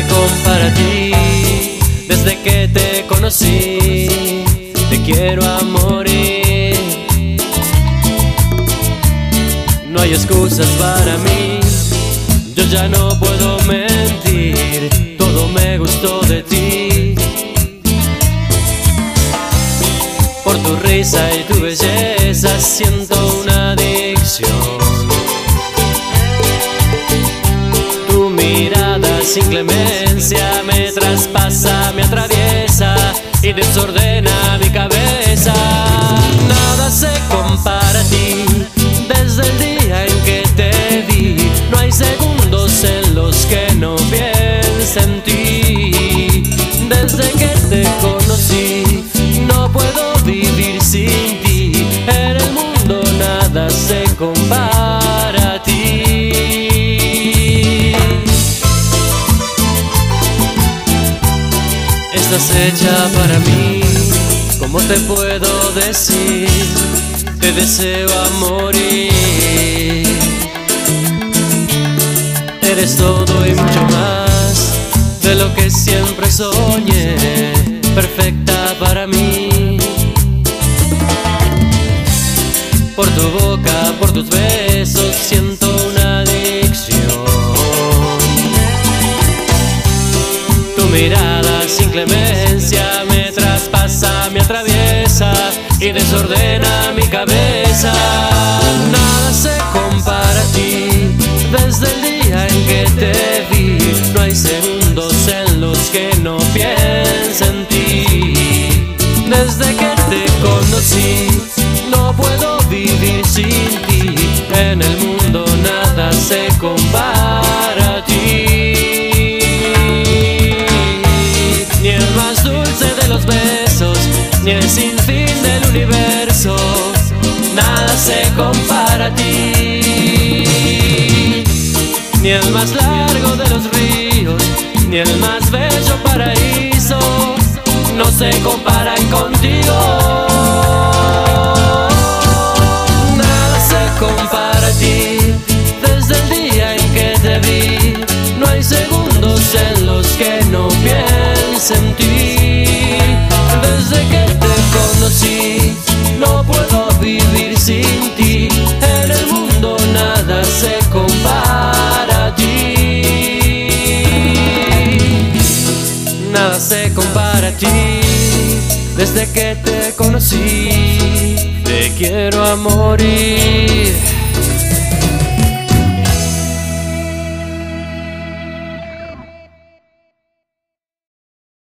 compara a ti. Desde que te conocí, te quiero a morir. No hay excusas para mí, yo ya no puedo mentir. Todo me gustó de ti, por tu risa y tu belleza siento una adicción. Tu mirada sin clemencia me traspasa, me atraviesa y desordena mi cabeza. Nada se compara a ti, desde el día en que te vi. No hay segundos en los que no piense en ti. Desde que te conocí, no puedo vivir sin ti. En el mundo nada se compara a ti. Estás hecha para mí, ¿cómo te puedo decir? Te deseo a morir. Eres todo y mucho más de lo que siempre soñé. Perfecta para mí. Por tu boca, por tus besos siento una adicción. Tu mirada sin clemencia me traspasa, me atraviesa y desordena mi cabeza. Nada se compara a ti, desde el día en que te vi. No hay segundos en los que no piense en ti. Desde que te conocí, no puedo vivir sin ti. En el mundo nada se compara a ti. Ni el más dulce de los besos, ni el sinfín del universo, nada se compara a ti. Ni el más largo de los ríos, ni el más bello paraíso, no se comparan contigo. Nada se compara a ti, desde el día en que te vi. No hay segundos en los que no piense en ti. Desde que te conocí, no puedo vivir sin ti. En el mundo nada se compara a ti. Nada se compara a ti. Desde que te conocí, te quiero a morir.